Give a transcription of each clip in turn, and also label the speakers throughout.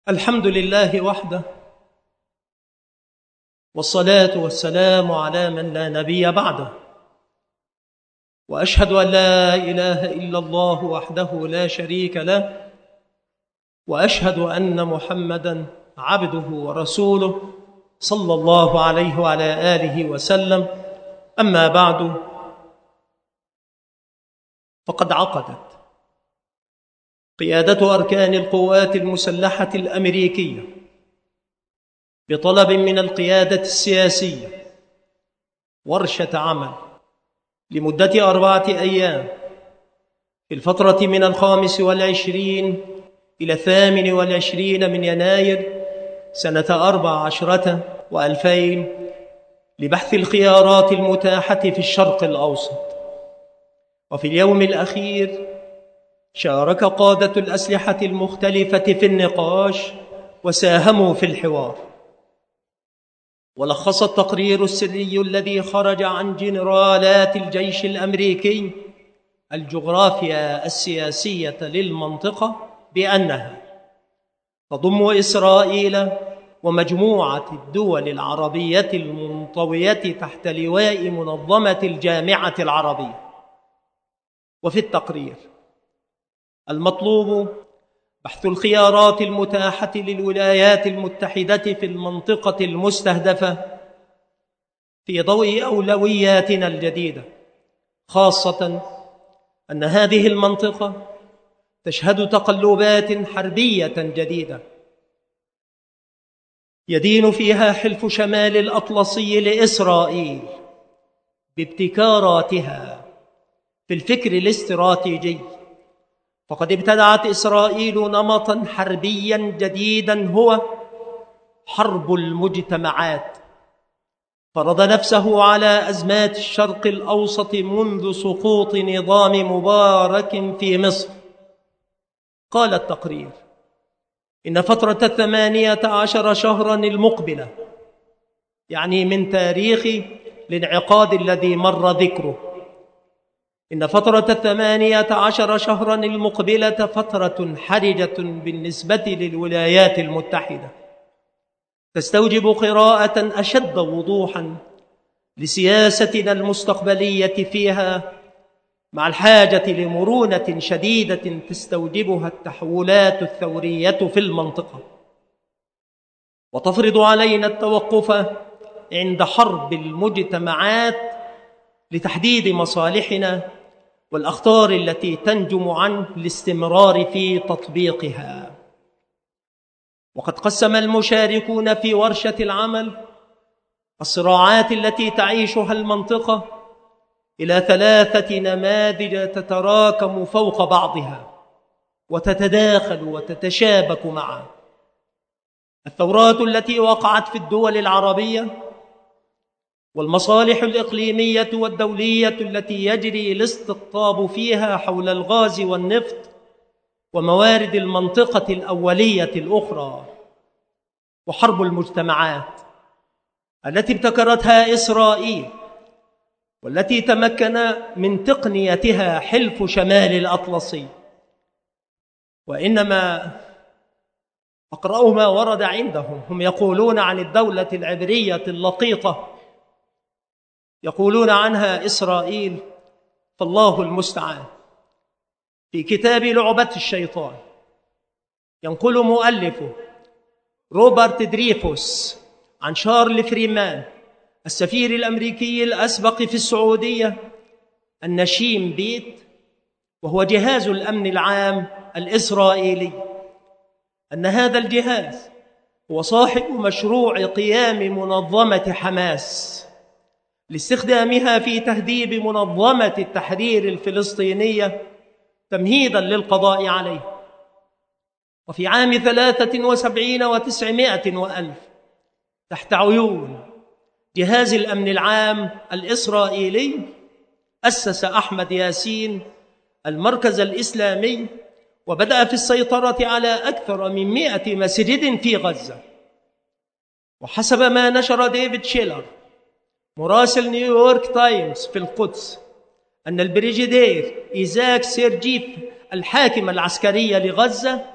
Speaker 1: الحمد لله وحده، والصلاة والسلام على من لا نبي بعده، وأشهد أن لا إله إلا الله وحده لا شريك له، وأشهد أن محمدًا عبده ورسوله صلى الله عليه وعلى آله وسلم. أما بعد، فقد عقدت قيادة أركان القوات المسلحة الأمريكية بطلب من القيادة السياسية ورشة عمل لمدة 4 أيام في الفترة من 25 إلى 28 من يناير سنة 14 و2000 لبحث الخيارات المتاحة في الشرق الأوسط. وفي اليوم الأخير شارك قادة الأسلحة المختلفة في النقاش وساهموا في الحوار. ولخص التقرير السري الذي خرج عن جنرالات الجيش الأمريكي الجغرافيا السياسية للمنطقة بأنها تضم إسرائيل ومجموعة الدول العربية المنطوية تحت لواء منظمة الجامعة العربية. وفي التقرير المطلوب بحث الخيارات المتاحة للولايات المتحدة في المنطقة المستهدفة في ضوء أولوياتنا الجديدة، خاصة أن هذه المنطقة تشهد تقلبات حربية جديدة يدين فيها حلف شمال الأطلسي لإسرائيل بابتكاراتها في الفكر الاستراتيجي. فقد ابتدعت إسرائيل نمطاً حربياً جديداً هو حرب المجتمعات، فرض نفسه على أزمات الشرق الأوسط منذ سقوط نظام مبارك في مصر. قال التقرير إن فترة 18 شهراً المقبلة، يعني من تاريخ الانعقاد الذي مر ذكره، إن فترة 18 شهراً المقبلة فترة حرجة بالنسبة للولايات المتحدة، تستوجب قراءة أشد وضوحاً لسياستنا المستقبلية فيها، مع الحاجة لمرونة شديدة تستوجبها التحولات الثورية في المنطقة، وتفرض علينا التوقف عند حرب المجتمعات لتحديد مصالحنا والأخطار التي تنجم عن الاستمرار في تطبيقها. وقد قسم المشاركون في ورشة العمل الصراعات التي تعيشها المنطقة إلى 3 نماذج تتراكم فوق بعضها وتتداخل وتتشابك معا: الثورات التي وقعت في الدول العربية، والمصالح الإقليمية والدولية التي يجري الاستقطاب فيها حول الغاز والنفط وموارد المنطقة الأولية الأخرى، وحرب المجتمعات التي ابتكرتها إسرائيل والتي تمكن من تقنيتها حلف شمال الأطلسي. وإنما أقرأ ما ورد عندهم. هم يقولون عن الدولة العبرية اللقيطة، يقولون عنها إسرائيل، فالله المستعان. في كتاب لعبة الشيطان ينقل مؤلفه روبرت دريفوس عن شارل فريمان السفير الأمريكي الأسبق في السعودية أن شين بيت، وهو جهاز الأمن العام الإسرائيلي، أن هذا الجهاز هو صاحب مشروع قيام منظمة حماس لاستخدامها في تهديد منظمة التحرير الفلسطينية تمهيداً للقضاء عليه. وفي عام 73 و900 وألف، تحت عيون جهاز الأمن العام الإسرائيلي، أسس أحمد ياسين المركز الإسلامي وبدأ في السيطرة على أكثر من 100 مسجد في غزة. وحسب ما نشر ديفيد شيلر مراسل نيويورك تايمز في القدس أن البريجيدير إيزاك سيرجيف الحاكم العسكري لغزة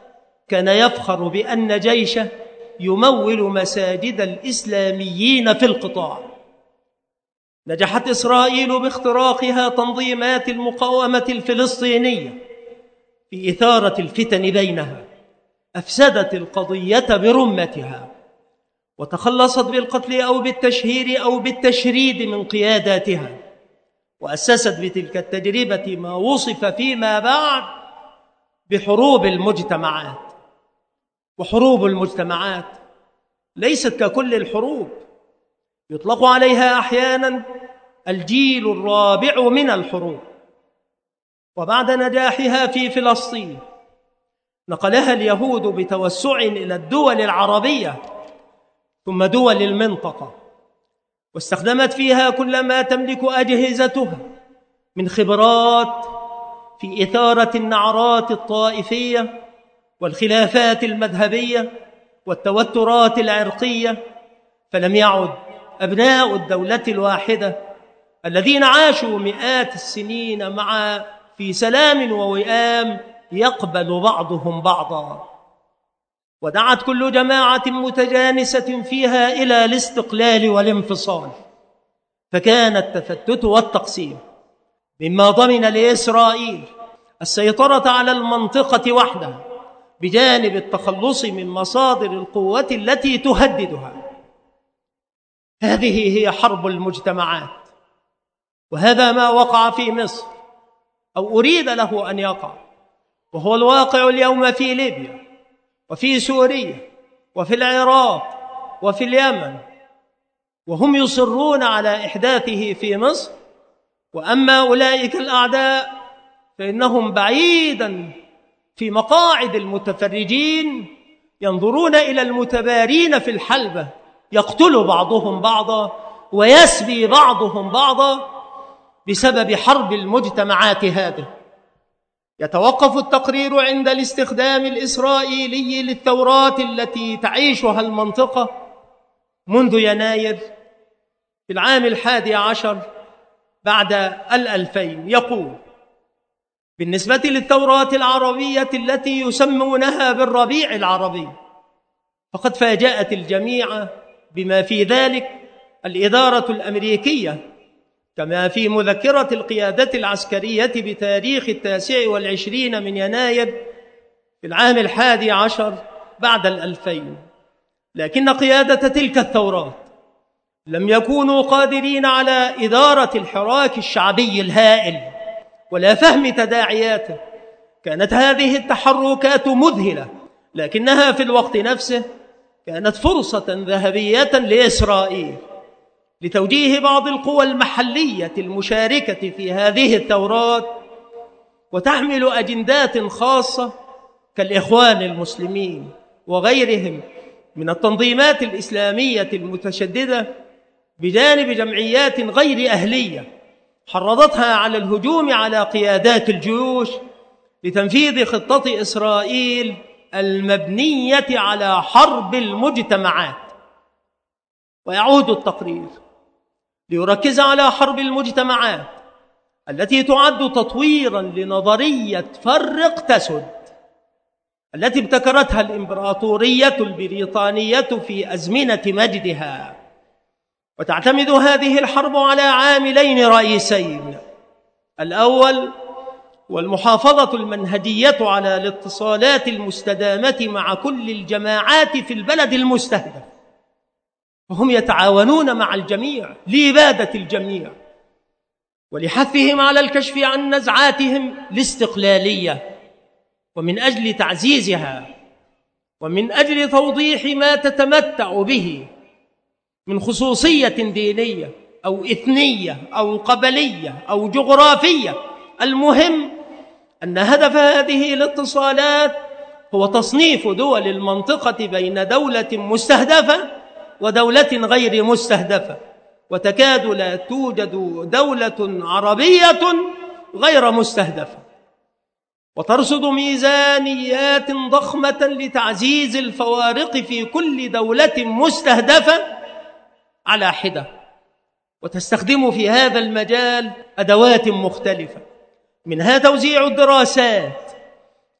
Speaker 1: كان يفخر بأن جيشه يمول مساجد الإسلاميين في القطاع. نجحت إسرائيل باختراقها تنظيمات المقاومة الفلسطينية في إثارة الفتن بينها، أفسدت القضية برمتها، وتخلصت بالقتل أو بالتشهير أو بالتشريد من قياداتها، وأسست بتلك التجربة ما وصف فيما بعد بحروب المجتمعات. وحروب المجتمعات ليست ككل الحروب، يطلق عليها أحيانا الجيل الرابع من الحروب. وبعد نجاحها في فلسطين نقلها اليهود بتوسع إلى الدول العربية ثم دول المنطقة، واستخدمت فيها كل ما تملك أجهزتها من خبرات في إثارة النعرات الطائفية والخلافات المذهبية والتوترات العرقية. فلم يعد أبناء الدولة الواحدة الذين عاشوا مئات السنين معا في سلام ووئام يقبل بعضهم بعضا، ودعت كل جماعة متجانسة فيها إلى الاستقلال والانفصال، فكان التفتت والتقسيم مما ضمن لإسرائيل السيطرة على المنطقة وحدها بجانب التخلص من مصادر القوة التي تهددها. هذه هي حرب المجتمعات، وهذا ما وقع في مصر أو أريد له أن يقع، وهو الواقع اليوم في ليبيا وفي سوريا وفي العراق وفي اليمن، وهم يصرون على إحداثه في مصر. وأما أولئك الأعداء فإنهم بعيدا في مقاعد المتفرجين ينظرون إلى المتبارين في الحلبة يقتل بعضهم بعضا ويسبي بعضهم بعضا بسبب حرب المجتمعات هذه. يتوقف التقرير عند الاستخدام الإسرائيلي للثورات التي تعيشها المنطقة منذ يناير في العام 11 بعد 2000. يقول: بالنسبة للثورات العربية التي يسمونها بالربيع العربي، فقد فاجأت الجميع بما في ذلك الإدارة الأمريكية، كما في مذكرة القيادة العسكرية بتاريخ 29 من يناير في العام 11 بعد 2000. لكن قيادة تلك الثورات لم يكونوا قادرين على إدارة الحراك الشعبي الهائل ولا فهم تداعياته. كانت هذه التحركات مذهلة، لكنها في الوقت نفسه كانت فرصة ذهبية لإسرائيل لتوجيه بعض القوى المحلية المشاركة في هذه الثورات، وتحمل أجندات خاصة كالإخوان المسلمين وغيرهم من التنظيمات الإسلامية المتشددة، بجانب جمعيات غير أهلية حرضتها على الهجوم على قيادات الجيوش لتنفيذ خطة إسرائيل المبنية على حرب المجتمعات. ويعود التقرير ليركز على حرب المجتمعات التي تعد تطويرا لنظرية فرق تسد التي ابتكرتها الإمبراطورية البريطانية في أزمنة مجدها. وتعتمد هذه الحرب على عاملين رئيسين: الأول والمحافظة المنهجية على الاتصالات المستدامة مع كل الجماعات في البلد المستهدف، وهم يتعاونون مع الجميع لإبادة الجميع ولحثهم على الكشف عن نزعاتهم الاستقلالية، ومن أجل تعزيزها ومن أجل توضيح ما تتمتع به من خصوصية دينية أو إثنية أو قبلية أو جغرافية. المهم أن هدف هذه الاتصالات هو تصنيف دول المنطقة بين دولة مستهدفة ودولة غير مستهدفة، وتكاد لا توجد دولة عربية غير مستهدفة، وترصد ميزانيات ضخمة لتعزيز الفوارق في كل دولة مستهدفة على حدة، وتستخدم في هذا المجال أدوات مختلفة، منها توزيع الدراسات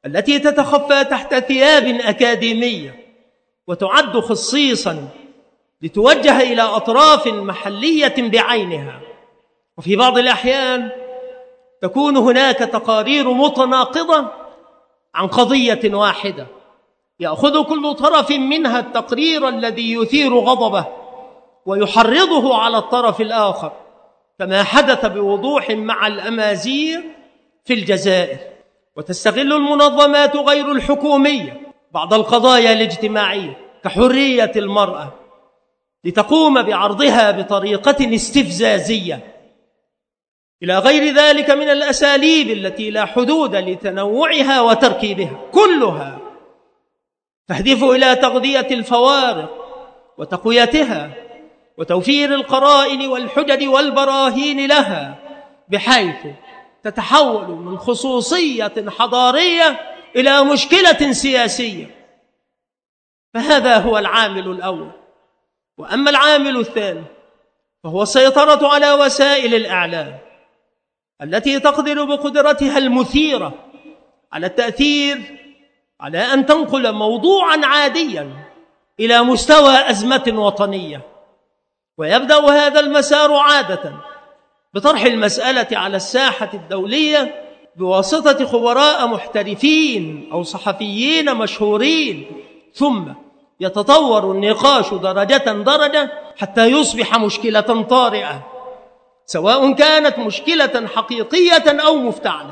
Speaker 1: التي تتخفى تحت ثياب أكاديمية وتعد خصيصا لتوجه إلى أطراف محلية بعينها. وفي بعض الأحيان تكون هناك تقارير متناقضة عن قضية واحدة، يأخذ كل طرف منها التقرير الذي يثير غضبه ويحرضه على الطرف الآخر، كما حدث بوضوح مع الأمازيغ في الجزائر. وتستغل المنظمات غير الحكومية بعض القضايا الاجتماعية كحرية المرأة لتقوم بعرضها بطريقة استفزازية، إلى غير ذلك من الأساليب التي لا حدود لتنوعها وتركيبها، كلها تهدف إلى تغذية الفوارق وتقويتها وتوفير القرائن والحجج والبراهين لها، بحيث تتحول من خصوصية حضارية إلى مشكلة سياسية. فهذا هو العامل الأول. وأما العامل الثاني فهو السيطرة على وسائل الإعلام التي تقدر بقدرتها المثيرة على التأثير على أن تنقل موضوعا عاديا إلى مستوى أزمة وطنية. ويبدأ هذا المسار عادة بطرح المسألة على الساحة الدولية بواسطة خبراء محترفين أو صحفيين مشهورين، ثم يتطور النقاش درجة حتى يصبح مشكلة طارئة، سواء كانت مشكلة حقيقية أو مفتعلة،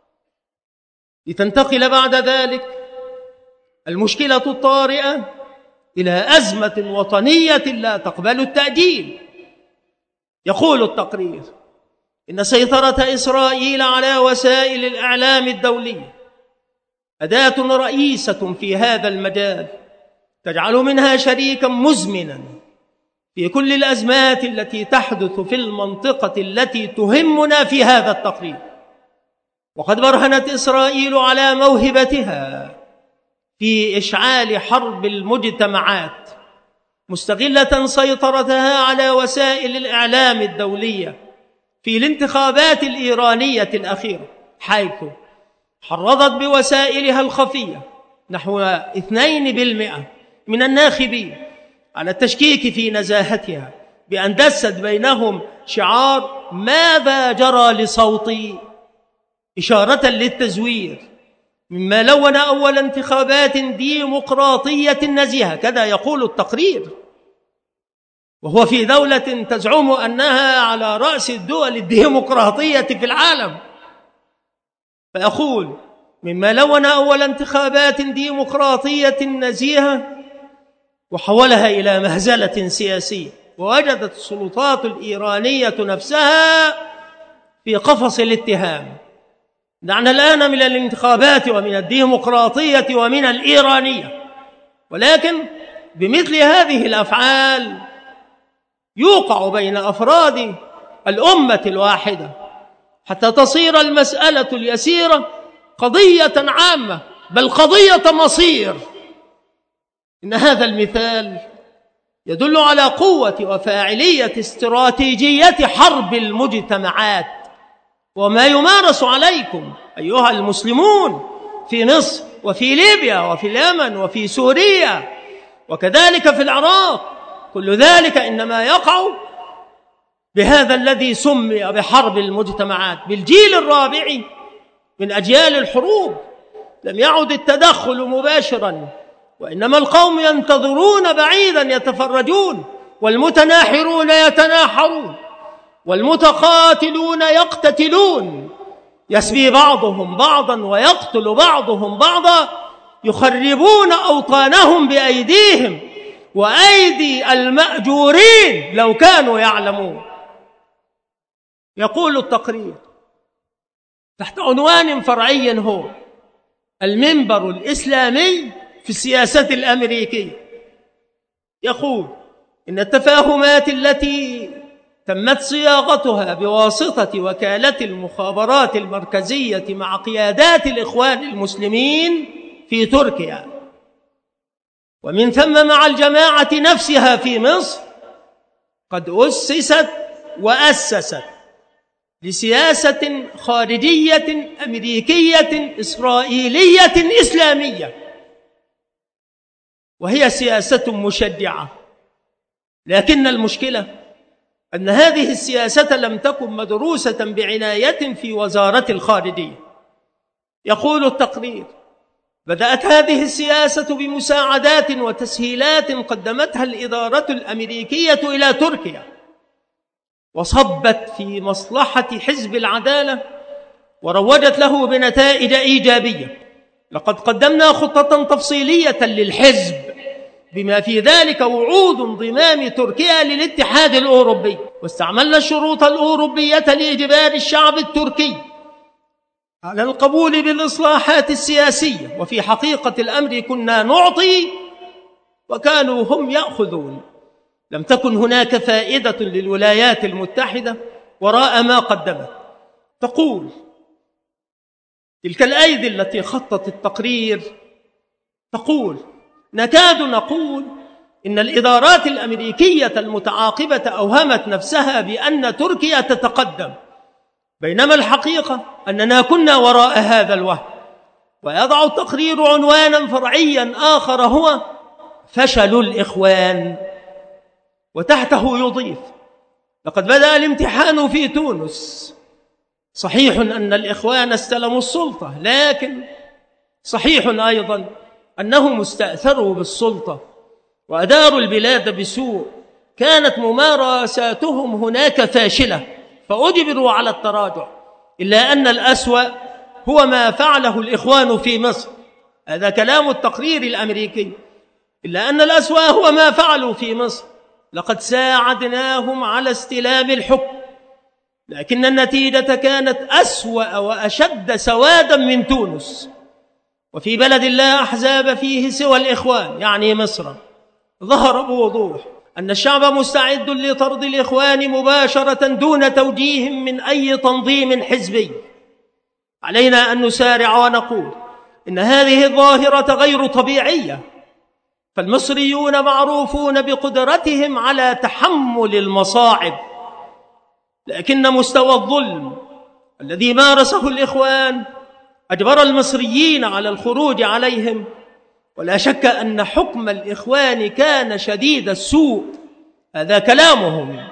Speaker 1: لتنتقل بعد ذلك المشكلة الطارئة إلى أزمة وطنية لا تقبل التأجيل. يقول التقرير إن سيطرة إسرائيل على وسائل الإعلام الدولية أداة رئيسة في هذا المجال، تجعل منها شريكا مزمنا في كل الأزمات التي تحدث في المنطقة التي تهمنا في هذا التقرير. وقد برهنت إسرائيل على موهبتها في إشعال حرب المجتمعات، مستغلة سيطرتها على وسائل الإعلام الدولية في الانتخابات الإيرانية الأخيرة، حيث حرضت بوسائلها الخفية نحو 2% من الناخبين على التشكيك في نزاهتها، بأن دست بينهم شعار ماذا جرى لصوتي، إشارة للتزوير، مما لون أول انتخابات ديمقراطية نزيهة، كذا يقول التقرير، وهو في دولة تزعم أنها على رأس الدول الديمقراطية في العالم. فيقول مما لون أول انتخابات ديمقراطية نزيهة وحولها إلى مهزلة سياسية، ووجدت السلطات الإيرانية نفسها في قفص الاتهام. دعنا الآن من الانتخابات ومن الديمقراطية ومن الإيرانية، ولكن بمثل هذه الأفعال يوقع بين أفراد الأمة الواحدة حتى تصير المسألة اليسيرة قضية عامة، بل قضية مصير. إن هذا المثال يدل على قوة وفاعلية استراتيجية حرب المجتمعات، وما يمارس عليكم أيها المسلمون في مصر وفي ليبيا وفي اليمن وفي سوريا وكذلك في العراق، كل ذلك إنما يقع بهذا الذي سمي بحرب المجتمعات. بالجيل الرابع من أجيال الحروب لم يعد التدخل مباشرا، وإنما القوم ينتظرون بعيدا يتفرجون، والمتناحرون يتناحرون، والمتقاتلون يقتتلون، يسبي بعضهم بعضا ويقتل بعضهم بعضا، يخربون أوطانهم بأيديهم وأيدي المأجورين لو كانوا يعلمون. يقول التقرير تحت عنوان فرعي هو المنبر الإسلامي في السياسة الأمريكية، يقول إن التفاهمات التي تمت صياغتها بواسطة وكالة المخابرات المركزية مع قيادات الإخوان المسلمين في تركيا، ومن ثم مع الجماعة نفسها في مصر، قد أسست لسياسة خارجية أمريكية إسرائيلية إسلامية، وهي سياسة مشجعة. لكن المشكلة أن هذه السياسة لم تكن مدروسة بعناية في وزارة الخارجية. يقول التقرير: بدأت هذه السياسة بمساعدات وتسهيلات قدمتها الإدارة الأمريكية إلى تركيا، وصبت في مصلحة حزب العدالة وروجت له بنتائج إيجابية. لقد قدمنا خطة تفصيلية للحزب بما في ذلك وعود انضمام تركيا للاتحاد الأوروبي، واستعملنا الشروط الأوروبية لإجبار الشعب التركي على القبول بالإصلاحات السياسية. وفي حقيقة الأمر كنا نعطي وكانوا هم يأخذون. لم تكن هناك فائدة للولايات المتحدة وراء ما قدمت. تقول تلك الأيدي التي خطت التقرير، تقول: نكاد نقول إن الإدارات الأمريكية المتعاقبة أوهمت نفسها بأن تركيا تتقدم، بينما الحقيقة أننا كنا وراء هذا الوهم. ويضع التقرير عنوانا فرعيا آخر هو فشل الإخوان، وتحته يضيف: لقد بدأ الامتحان في تونس. صحيح أن الإخوان استلموا السلطة، لكن صحيح أيضا أنهم استأثروا بالسلطة وأداروا البلاد بسوء. كانت ممارساتهم هناك فاشلة فأجبروا على التراجع. إلا أن الأسوأ هو ما فعله الإخوان في مصر. هذا كلام التقرير الأمريكي. إلا أن الأسوأ هو ما فعلوا في مصر. لقد ساعدناهم على استلام الحكم، لكن النتيجة كانت أسوأ وأشد سوادا من تونس. وفي بلد لا أحزاب فيه سوى الإخوان، يعني مصر، ظهر بوضوح أن الشعب مستعد لطرد الإخوان مباشرة دون توجيه من أي تنظيم حزبي. علينا أن نسارع ونقول إن هذه الظاهرة غير طبيعية، فالمصريون معروفون بقدرتهم على تحمل المصاعب، لكن مستوى الظلم الذي مارسه الإخوان أجبر المصريين على الخروج عليهم. ولا شك أن حكم الإخوان كان شديد السوء. هذا كلامهم.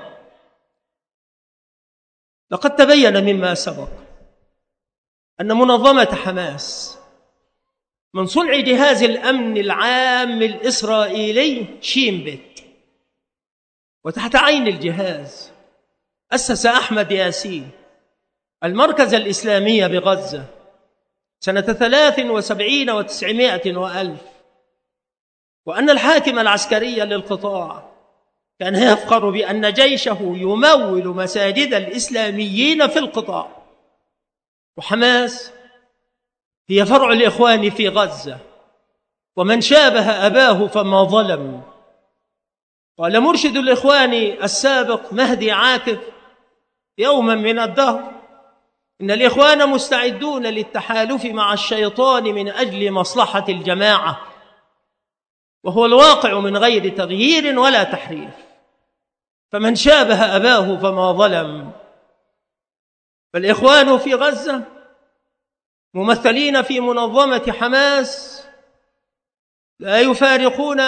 Speaker 1: لقد تبين مما سبق أن منظمة حماس من صنع جهاز الأمن العام الإسرائيلي شين بيت، وتحت عين الجهاز أسس أحمد ياسين المركز الإسلامي بغزة سنة 73 و900 وألف. وأن الحاكم العسكري للقطاع كان يفخر بأن جيشه يمول مساجد الإسلاميين في القطاع. وحماس هي فرع الإخوان في غزة، ومن شابه أباه فما ظلم. قال مرشد الإخوان السابق مهدي عاكف يوما من الدهر: إن الإخوان مستعدون للتحالف مع الشيطان من أجل مصلحة الجماعة، وهو الواقع من غير تغيير ولا تحريف. فمن شابه أباه فما ظلم. فالإخوان في غزة ممثلين في منظمة حماس لا يفارقون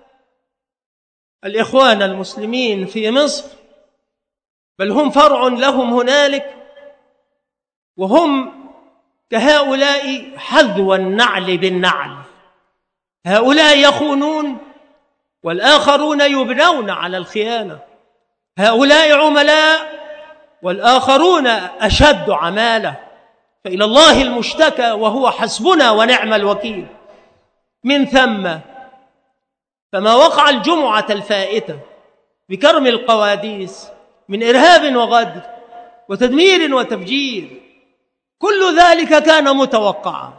Speaker 1: الإخوان المسلمين في مصر، بل هم فرع لهم هنالك، وهم كهؤلاء حذو النعل بالنعل. هؤلاء يخونون والآخرون يبنون على الخيانة. هؤلاء عملاء والآخرون أشد عمالة. فإلى الله المشتكى وهو حسبنا ونعم الوكيل. من ثم فما وقع الجمعة الفائتة بكرم القواديس من إرهاب وغدر وتدمير وتفجير، كل ذلك كان متوقعا.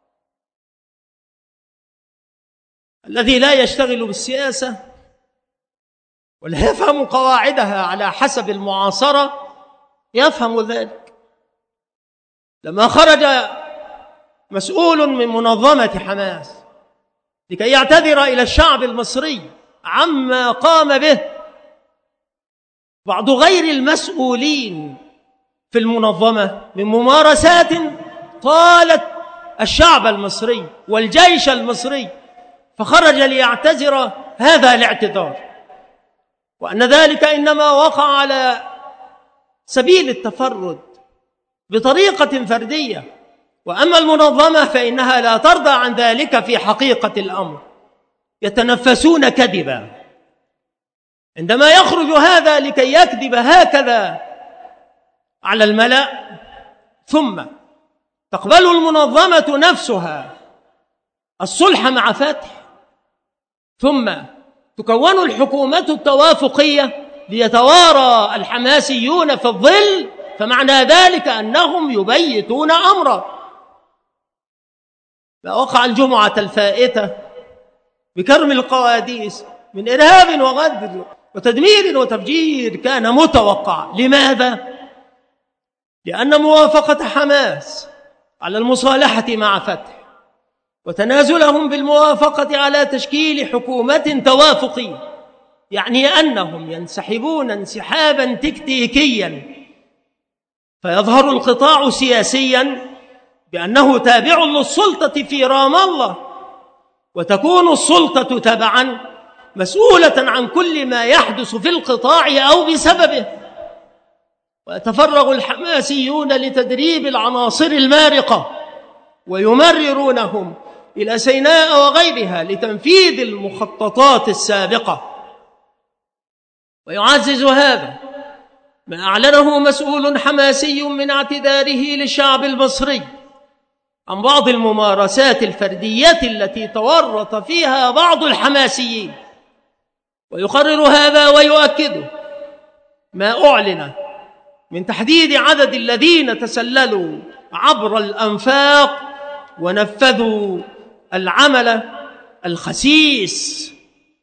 Speaker 1: الذي لا يشتغل بالسياسة ولا يفهم قواعدها على حسب المعاصرة يفهم ذلك. لما خرج مسؤول من منظمة حماس لكي يعتذر إلى الشعب المصري عما قام به، بعض غير المسؤولين في المنظمة من ممارسات طالت الشعب المصري والجيش المصري، فخرج ليعتذر هذا الاعتذار، وأن ذلك إنما وقع على سبيل التفرد بطريقة فردية، وأما المنظمة فإنها لا ترضى عن ذلك في حقيقة الأمر. يتنفسون كذبا عندما يخرج هذا لكي يكذب هكذا على الملأ، ثم تقبل المنظمة نفسها الصلح مع فتح، ثم تكون الحكومة التوافقية ليتوارى الحماسيون في الظل، فمعنى ذلك أنهم يبيتون أمرا. ما وقع الجمعة الفائتة بكرم القواديس من إرهاب وغدر وتدمير وتفجير كان متوقع. لماذا؟ لأن موافقة حماس على المصالحة مع فتح وتنازلهم بالموافقة على تشكيل حكومة توافقية يعني أنهم ينسحبون انسحابا تكتيكيا، فيظهر القطاع سياسيا بأنه تابع للسلطة في رام الله، وتكون السلطة تبعا مسؤولة عن كل ما يحدث في القطاع أو بسببه. ويتفرغ الحماسيون لتدريب العناصر المارقة ويمررونهم إلى سيناء وغيرها لتنفيذ المخططات السابقة. ويعزز هذا ما أعلنه مسؤول حماسي من اعتذاره للشعب المصري عن بعض الممارسات الفردية التي تورط فيها بعض الحماسيين، ويقرر هذا ويؤكده ما أعلن من تحديد عدد الذين تسللوا عبر الأنفاق ونفذوا العمل الخسيس.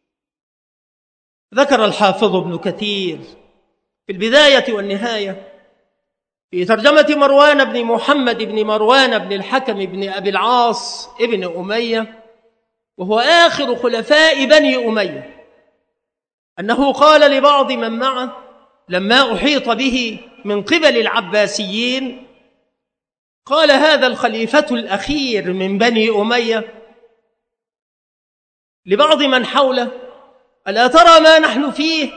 Speaker 1: ذكر الحافظ ابن كثير في البداية والنهاية في ترجمة مروان بن محمد بن مروان بن الحكم بن أبي العاص ابن أمية، وهو آخر خلفاء بني أمية، أنه قال لبعض من معه لما أحيط به من قبل العباسيين، قال هذا الخليفة الأخير من بني أمية لبعض من حوله: ألا ترى ما نحن فيه؟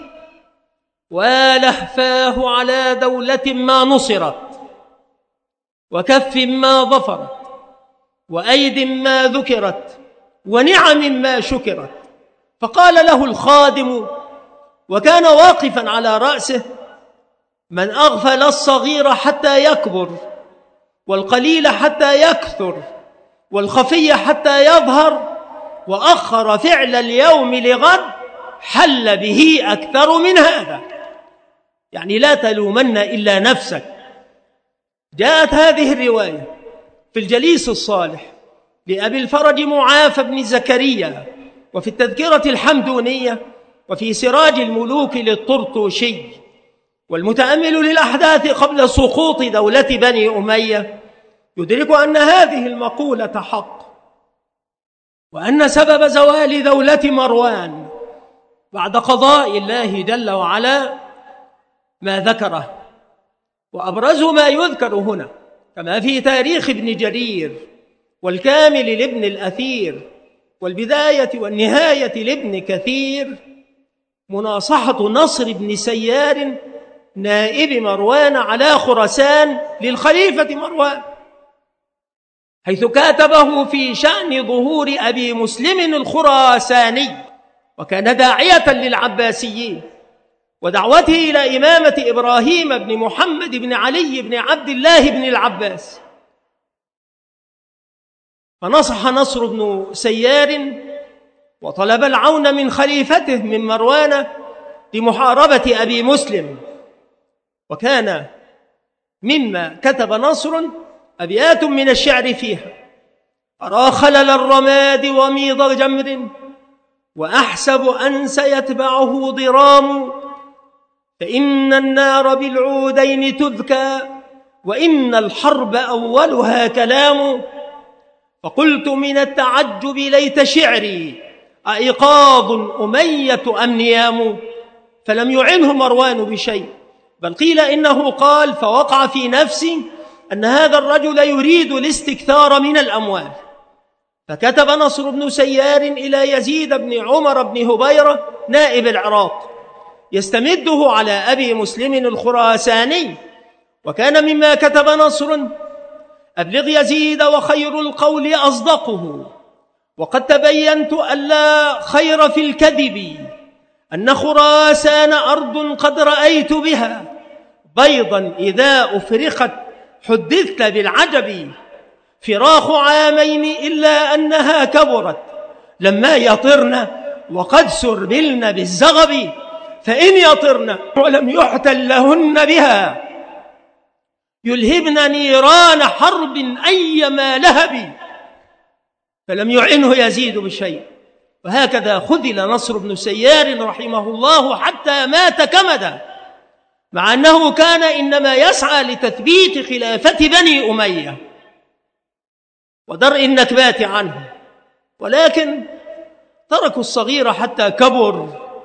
Speaker 1: ولهفاه على دولة ما نصرت، وكف ما ظفرت، وأيد ما ذكرت، ونعم ما شكرت. فقال له الخادم وكان واقفا على رأسه: من أغفل الصغير حتى يكبر، والقليل حتى يكثر، والخفي حتى يظهر، وأخر فعل اليوم لغد، حل به أكثر من هذا. يعني لا تلومن إلا نفسك. جاءت هذه الرواية في الجليس الصالح لأبي الفرج معافى بن زكريا، وفي التذكرة الحمدونية، وفي سراج الملوك للطرطوشي. والمتأمل للأحداث قبل سقوط دولة بني أمية يدرك أن هذه المقولة حق، وأن سبب زوال دولة مروان بعد قضاء الله جل وعلا ما ذكره، وأبرز ما يذكر هنا كما في تاريخ ابن جرير والكامل لابن الأثير والبداية والنهاية لابن كثير مناصحة نصر بن سيار نائب مروان على خراسان للخليفة مروان، حيث كاتبه في شأن ظهور أبي مسلم الخراساني، وكان داعية للعباسيين ودعوته إلى إمامة إبراهيم بن محمد بن علي بن عبد الله بن العباس. فنصح نصر بن سيار وطلب العون من خليفته من مروان لمحاربة أبي مسلم. وكان مما كتب نصر أبيات من الشعر فيها: أرى خلل الرماد وميض جمر، وأحسب أن سيتبعه ضرام، فإن النار بالعودين تذكى، وإن الحرب أولها كلام. فقلت من التعجب ليت شعري أإيقاظ أمية أم نيام، فلم يعنه مروان بشيء، بل قيل إنه قال فوقع في نفسي أن هذا الرجل يريد الاستكثار من الأموال، فكتب نصر بن سيار إلى يزيد بن عمر بن هبيرة نائب العراق يستمده على أبي مسلم الخراساني. وكان مما كتب نصر: أبلغ يزيد وخير القول أصدقه، وقد تبينت أن لا خير في الكذب، أن خراسان أرض قد رأيت بها بيضا إذا أفرخت حدثت بالعجب، فراخ عامين إلا أنها كبرت لما يطرن وقد سربلن بالزغب، فإن يطرن ولم يحتل لهن بها يلهبن نيران حرب أيما لهب، فلم يعنه يزيد بشيء. وهكذا خذل نصر بن سيار رحمه الله حتى مات كمدا، مع أنه كان إنما يسعى لتثبيت خلافة بني أمية ودرء النكبات عنه، ولكن تركوا الصغير حتى كبر،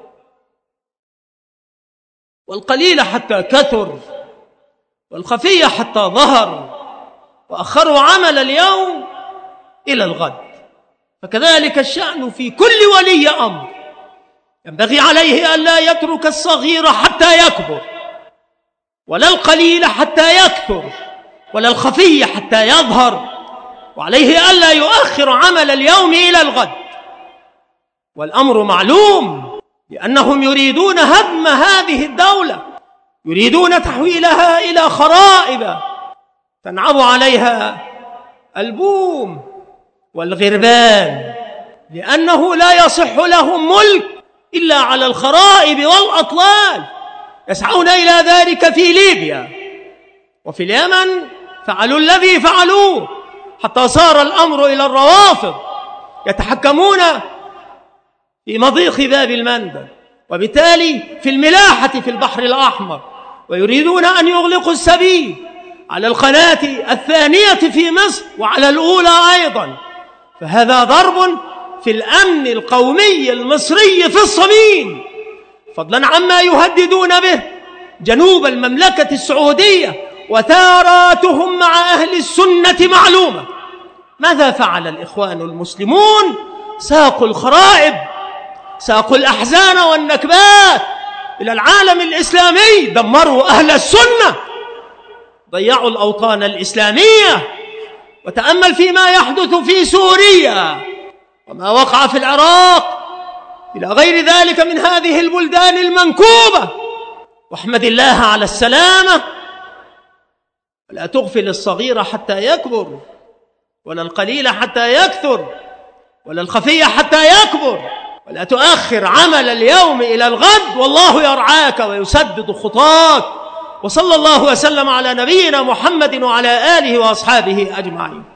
Speaker 1: والقليل حتى كثر، والخفي حتى ظهر، وأخروا عمل اليوم إلى الغد. فكذلك الشأن في كل ولي أمر، ينبغي عليه أن لا يترك الصغير حتى يكبر، ولا القليل حتى يكثر، ولا الخفي حتى يظهر، وعليه ألا يؤخر عمل اليوم إلى الغد. والأمر معلوم، لأنهم يريدون هدم هذه الدولة، يريدون تحويلها إلى خرائب تنعم عليها البوم والغربان، لأنه لا يصح لهم ملك إلا على الخرائب والأطلال. يسعون إلى ذلك في ليبيا وفي اليمن، فعلوا الذي فعلوه حتى صار الأمر إلى الروافض يتحكمون في مضيق باب المندب، وبالتالي في الملاحة في البحر الأحمر، ويريدون أن يغلقوا السبيل على القناة الثانية في مصر وعلى الأولى أيضا. فهذا ضرب في الأمن القومي المصري في الصميم، فضلا عما يهددون به جنوب المملكة السعودية. وثاراتهم مع أهل السنة معلومة. ماذا فعل الإخوان المسلمون؟ ساقوا الخرائب، ساقوا الأحزان والنكبات إلى العالم الإسلامي، دمروا أهل السنة، ضيعوا الأوطان الإسلامية. وتأمل فيما يحدث في سوريا وما وقع في العراق إلى غير ذلك من هذه البلدان المنكوبة، واحمد الله على السلامة. ولا تغفل الصغير حتى يكبر، ولا القليل حتى يكثر، ولا الخفي حتى يكبر، ولا تؤخر عمل اليوم إلى الغد، والله يرعاك ويسدد خطاك. وصلى الله وسلم على نبينا محمد وعلى آله وأصحابه أجمعين.